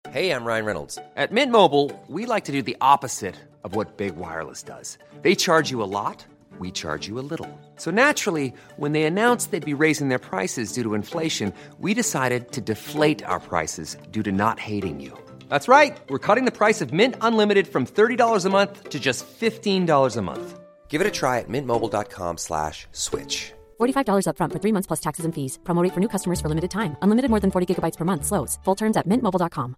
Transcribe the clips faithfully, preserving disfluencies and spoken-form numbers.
Hey, I'm Ryan Reynolds. At Mint Mobile, we like to do the opposite of what Big Wireless does. They charge you a lot, we charge you a little. So naturally, when they announced they'd be raising their prices due to inflation, we decided to deflate our prices due to not hating you. That's right. We're cutting the price of Mint Unlimited from thirty dollars a month to just fifteen dollars a month. Give it a try at mintmobile.com slash switch. forty-five dollars up front for three months plus taxes and fees. Promo rate for new customers for limited time. Unlimited more than forty gigabytes per month slows. Full terms at mint mobile dot com.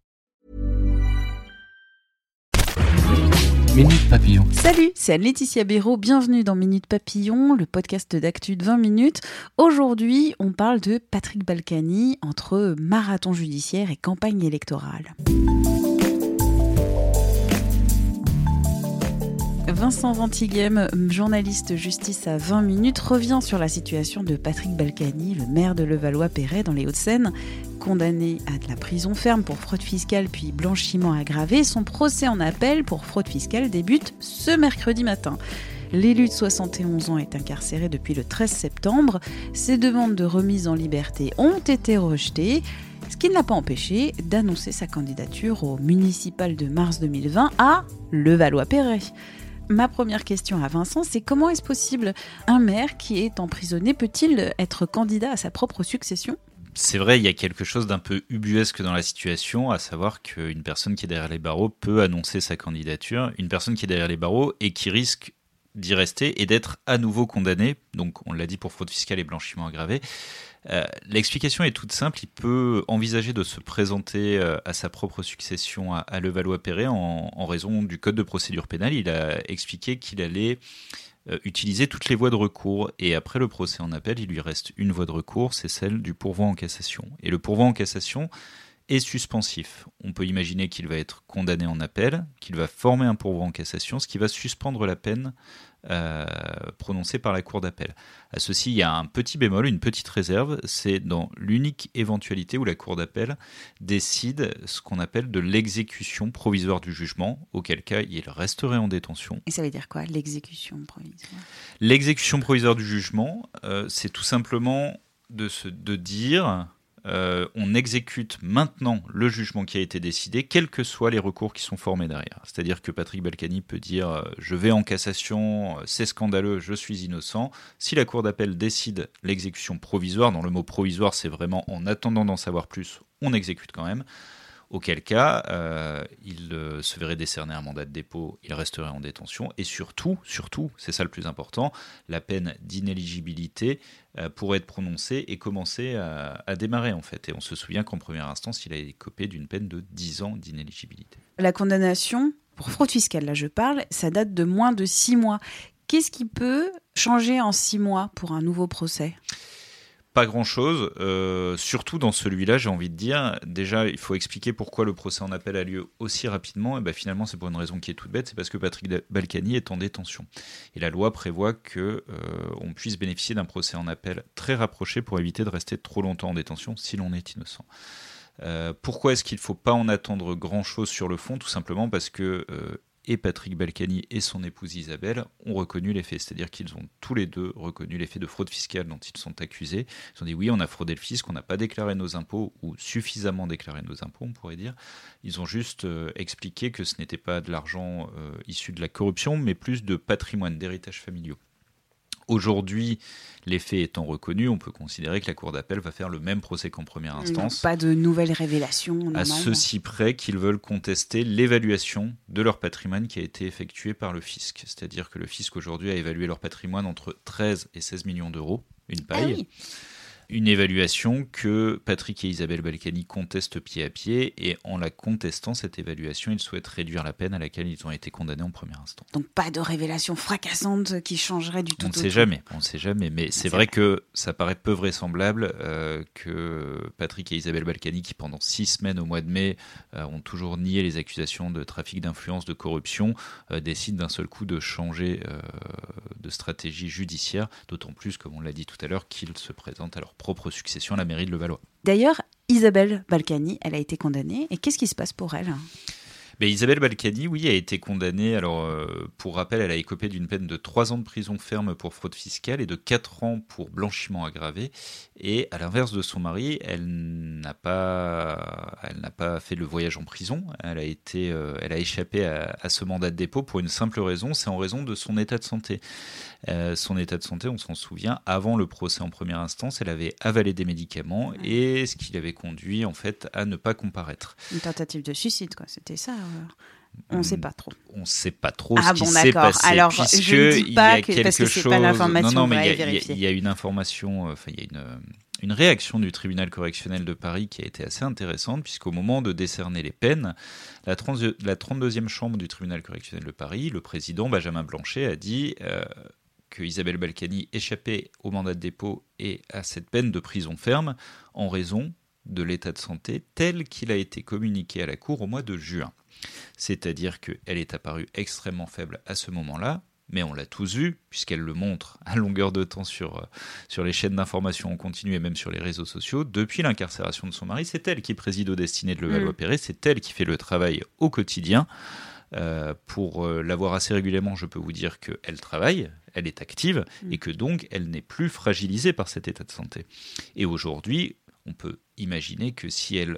Minute Papillon. Salut, c'est Laetitia Béraud, bienvenue dans Minute Papillon, le podcast d'actu de vingt minutes. Aujourd'hui, on parle de Patrick Balkany entre marathon judiciaire et campagne électorale. Vincent Ventighem, journaliste justice à vingt minutes, revient sur la situation de Patrick Balkany, le maire de Levallois-Perret dans les Hauts-de-Seine. Condamné à de la prison ferme pour fraude fiscale puis blanchiment aggravé, son procès en appel pour fraude fiscale débute ce mercredi matin. L'élu de soixante et onze ans est incarcéré depuis le treize septembre. Ses demandes de remise en liberté ont été rejetées, ce qui ne l'a pas empêché d'annoncer sa candidature au municipal de mars deux mille vingt à Levallois-Perret. Ma première question à Vincent, c'est comment est-ce possible un maire qui est emprisonné peut-il être candidat à sa propre succession ? C'est vrai, il y a quelque chose d'un peu ubuesque dans la situation, à savoir qu'une personne qui est derrière les barreaux peut annoncer sa candidature, une personne qui est derrière les barreaux et qui risque d'y rester et d'être à nouveau condamnée, donc on l'a dit pour fraude fiscale et blanchiment aggravé. Euh, l'explication est toute simple, il peut envisager de se présenter euh, à sa propre succession à, à Levallois-Perret en, en raison du code de procédure pénale. Il a expliqué qu'il allait euh, utiliser toutes les voies de recours et après le procès en appel, il lui reste une voie de recours, c'est celle du pourvoi en cassation. Et le pourvoi en cassation est suspensif. On peut imaginer qu'il va être condamné en appel, qu'il va former un pourvoi en cassation, ce qui va suspendre la peine Euh, prononcé par la cour d'appel. À ceci, il y a un petit bémol, une petite réserve, c'est dans l'unique éventualité où la cour d'appel décide ce qu'on appelle de l'exécution provisoire du jugement, auquel cas il resterait en détention. Et ça veut dire quoi, l'exécution provisoire ? L'exécution provisoire du jugement, euh, c'est tout simplement de, se, de dire... Euh, on exécute maintenant le jugement qui a été décidé, quels que soient les recours qui sont formés derrière. C'est-à-dire que Patrick Balkany peut dire euh, « je vais en cassation, euh, c'est scandaleux, je suis innocent ». Si la cour d'appel décide l'exécution provisoire, dans le mot provisoire, c'est vraiment en attendant d'en savoir plus, on exécute quand même. Auquel cas, euh, il euh, se verrait décerner un mandat de dépôt, il resterait en détention. Et surtout, surtout, c'est ça le plus important, la peine d'inéligibilité euh, pourrait être prononcée et commencer à, à démarrer en fait. Et on se souvient qu'en première instance, il a écopé d'une peine de dix ans d'inéligibilité. La condamnation, pour fraude fiscale, là je parle, ça date de moins de six mois. Qu'est-ce qui peut changer en six mois pour un nouveau procès ? Pas grand-chose, euh, surtout dans celui-là, j'ai envie de dire. Déjà, il faut expliquer pourquoi le procès en appel a lieu aussi rapidement. Et ben, finalement, c'est pour une raison qui est toute bête, c'est parce que Patrick Balkany est en détention. Et la loi prévoit qu'on euh, puisse bénéficier d'un procès en appel très rapproché pour éviter de rester trop longtemps en détention si l'on est innocent. Euh, pourquoi est-ce qu'il ne faut pas en attendre grand-chose sur le fond ? Tout simplement parce que... Euh, et Patrick Balkany et son épouse Isabelle ont reconnu les faits. C'est-à-dire qu'ils ont tous les deux reconnu les faits de fraude fiscale dont ils sont accusés. Ils ont dit oui, on a fraudé le fisc, on n'a pas déclaré nos impôts, ou suffisamment déclaré nos impôts, on pourrait dire. Ils ont juste euh, expliqué que ce n'était pas de l'argent euh, issu de la corruption, mais plus de patrimoine, d'héritage familiaux. Aujourd'hui, les faits étant reconnus, on peut considérer que la Cour d'appel va faire le même procès qu'en première instance. Non, pas de nouvelles révélations. À ceci près qu'ils veulent contester l'évaluation de leur patrimoine qui a été effectuée par le fisc. C'est-à-dire que le fisc aujourd'hui a évalué leur patrimoine entre treize et seize millions d'euros, une paille. Ah oui. Une évaluation que Patrick et Isabelle Balkany contestent pied à pied, et en la contestant, cette évaluation, ils souhaitent réduire la peine à laquelle ils ont été condamnés en première instance. Donc pas de révélation fracassante qui changerait du tout on au tout. On ne sait jamais, on ne sait jamais, mais c'est, c'est vrai, vrai que ça paraît peu vraisemblable euh, que Patrick et Isabelle Balkany, qui pendant six semaines au mois de mai euh, ont toujours nié les accusations de trafic d'influence, de corruption, euh, décident d'un seul coup de changer euh, de stratégie judiciaire, d'autant plus, comme on l'a dit tout à l'heure, qu'ils se présentent à leur propre succession à la mairie de Levallois. D'ailleurs, Isabelle Balkany, elle a été condamnée. Et qu'est-ce qui se passe pour elle ? Mais Isabelle Balkany, oui, a été condamnée. Alors, euh, pour rappel, elle a écopé d'une peine de trois ans de prison ferme pour fraude fiscale et de quatre ans pour blanchiment aggravé. Et à l'inverse de son mari, elle n'a pas, elle n'a pas fait le voyage en prison. Elle a été, euh, elle a échappé à, à ce mandat de dépôt pour une simple raison, c'est en raison de son état de santé. Euh, son état de santé, on s'en souvient, avant le procès en première instance, elle avait avalé des médicaments et ce qui l'avait conduit en fait à ne pas comparaître. Une tentative de suicide, quoi. C'était ça. On ne sait pas trop. On ne sait pas trop ah ce bon, qui s'est d'accord. passé. Alors, puisque je ne dis pas il y a que, quelque parce que c'est chose... pas l'information. Non, non, mais il y, a, il y a une information, enfin, il y a une, une réaction du tribunal correctionnel de Paris qui a été assez intéressante, puisqu'au moment de décerner les peines, la, trente, la trente-deuxième chambre du tribunal correctionnel de Paris, le président Benjamin Blanchet a dit euh, que Isabelle Balkany échappait au mandat de dépôt et à cette peine de prison ferme en raison de l'état de santé tel qu'il a été communiqué à la Cour au mois de juin. C'est-à-dire qu'elle est apparue extrêmement faible à ce moment-là, mais on l'a tous vu, puisqu'elle le montre à longueur de temps sur, sur les chaînes d'information en continu et même sur les réseaux sociaux. Depuis l'incarcération de son mari, c'est elle qui préside aux destinées de Levallois-Perret, c'est elle qui fait le travail au quotidien. Euh, pour euh, la voir assez régulièrement, je peux vous dire qu'elle travaille, elle est active, mmh. et que donc elle n'est plus fragilisée par cet état de santé. Et aujourd'hui, on peut imaginer que si elle,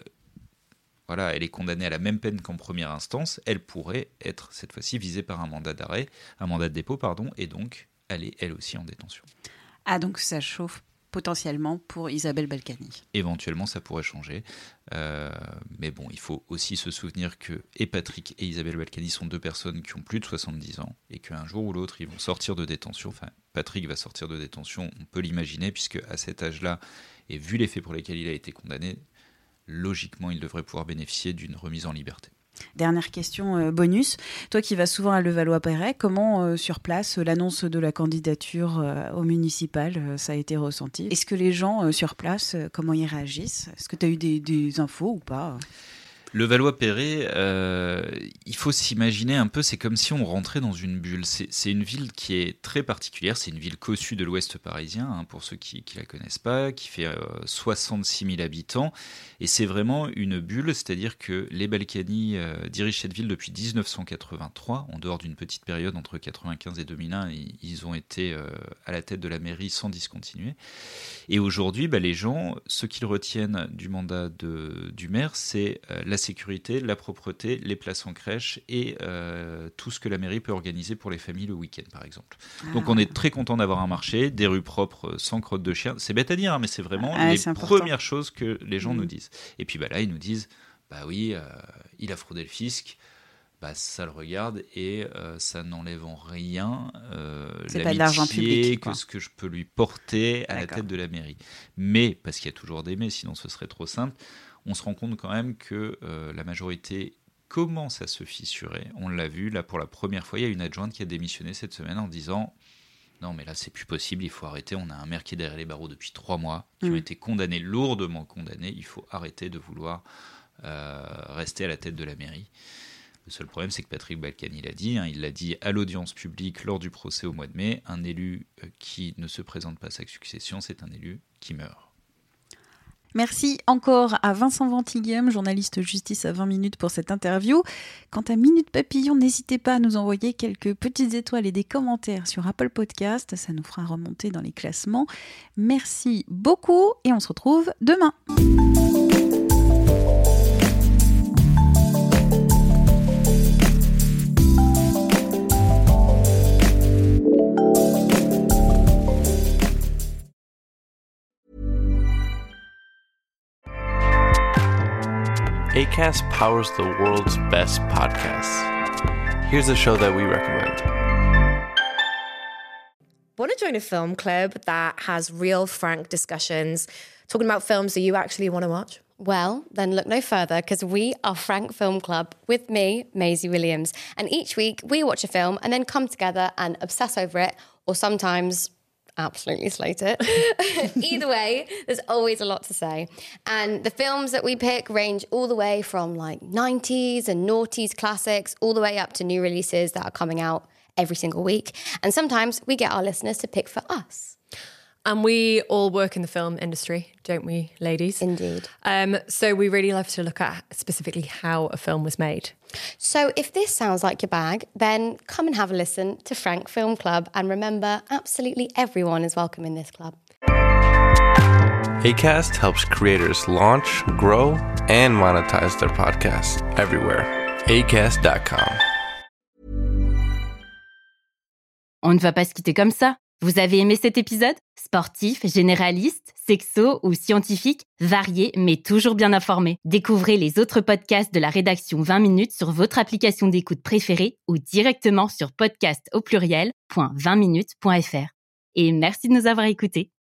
voilà, elle est condamnée à la même peine qu'en première instance, elle pourrait être cette fois-ci visée par un mandat d'arrêt, un mandat de dépôt, pardon, et donc aller elle aussi en détention. Ah, donc ça chauffe potentiellement pour Isabelle Balkany. Éventuellement, ça pourrait changer. Euh, mais bon, il faut aussi se souvenir que et Patrick et Isabelle Balkany sont deux personnes qui ont plus de soixante-dix ans et qu'un jour ou l'autre, ils vont sortir de détention. Enfin, Patrick va sortir de détention, on peut l'imaginer, puisque à cet âge-là, et vu les faits pour lesquels il a été condamné, logiquement, il devrait pouvoir bénéficier d'une remise en liberté. Dernière question euh, bonus. Toi qui vas souvent à Levallois-Perret, comment euh, sur place l'annonce de la candidature euh, au municipal, euh, ça a été ressenti ? Est-ce que les gens euh, sur place, euh, comment ils réagissent ? Est-ce que tu as eu des, des infos ou pas ? Levallois-Perret, euh, il faut s'imaginer un peu, c'est comme si on rentrait dans une bulle. C'est, c'est une ville qui est très particulière, c'est une ville cossue de l'ouest parisien, hein, pour ceux qui ne la connaissent pas, qui fait euh, soixante-six mille habitants, et c'est vraiment une bulle, c'est-à-dire que les Balkany euh, dirigent cette ville depuis dix-neuf cent quatre-vingt-trois, en dehors d'une petite période entre quatre-vingt-quinze et deux mille un, ils, ils ont été euh, à la tête de la mairie sans discontinuer. Et aujourd'hui, bah, les gens, ce qu'ils retiennent du mandat de, du maire, c'est euh, la sécurité, la propreté, les places en crèche et euh, tout ce que la mairie peut organiser pour les familles le week-end, par exemple. Ah. Donc on est très content d'avoir un marché, des rues propres, sans crotte de chien. C'est bête à dire, hein, mais c'est vraiment ah, les c'est premières choses que les gens mmh. nous disent. Et puis bah, là, ils nous disent, bah oui, euh, il a fraudé le fisc. Bah, ça le regarde et euh, ça n'enlève en rien euh, c'est pas de l'argent public, que ce que je peux lui porter à D'accord. la tête de la mairie. Mais, parce qu'il y a toujours des mais, sinon ce serait trop simple, on se rend compte quand même que euh, la majorité commence à se fissurer. On l'a vu, là pour la première fois, il y a une adjointe qui a démissionné cette semaine en disant « Non mais là c'est plus possible, il faut arrêter, on a un maire qui est derrière les barreaux depuis trois mois, qui mmh. ont été condamnés, lourdement condamnés, il faut arrêter de vouloir euh, rester à la tête de la mairie ». Le seul problème, c'est que Patrick Balkany l'a dit, hein, il l'a dit à l'audience publique lors du procès au mois de mai, un élu qui ne se présente pas à sa succession, c'est un élu qui meurt. Merci encore à Vincent Ventighem, journaliste justice à vingt minutes pour cette interview. Quant à Minute Papillon, n'hésitez pas à nous envoyer quelques petites étoiles et des commentaires sur Apple Podcast, ça nous fera remonter dans les classements. Merci beaucoup et on se retrouve demain. Acast powers the world's best podcasts. Here's a show that we recommend. Want to join a film club that has real, frank discussions, talking about films that you actually want to watch? Well, then look no further, because we are Frank Film Club with me, Maisie Williams. And each week we watch a film and then come together and obsess over it, or sometimes absolutely slate it. Either way, there's always a lot to say. And the films that we pick range all the way from like nineties and noughties classics, all the way up to new releases that are coming out every single week. And sometimes we get our listeners to pick for us. And we all work in the film industry, don't we, ladies? Indeed. Um, so we really love to look at specifically how a film was made. So if this sounds like your bag, then come and have a listen to Frank Film Club. And remember, absolutely everyone is welcome in this club. Acast helps creators launch, grow, and monetize their podcasts everywhere. acast dot com. On ne va pas se quitter comme ça. Vous avez aimé cet épisode ? Sportif, généraliste, sexo ou scientifique, varié mais toujours bien informé. Découvrez les autres podcasts de la rédaction vingt minutes sur votre application d'écoute préférée ou directement sur podcast au pluriel point vingt minutes point f r. Et merci de nous avoir écoutés.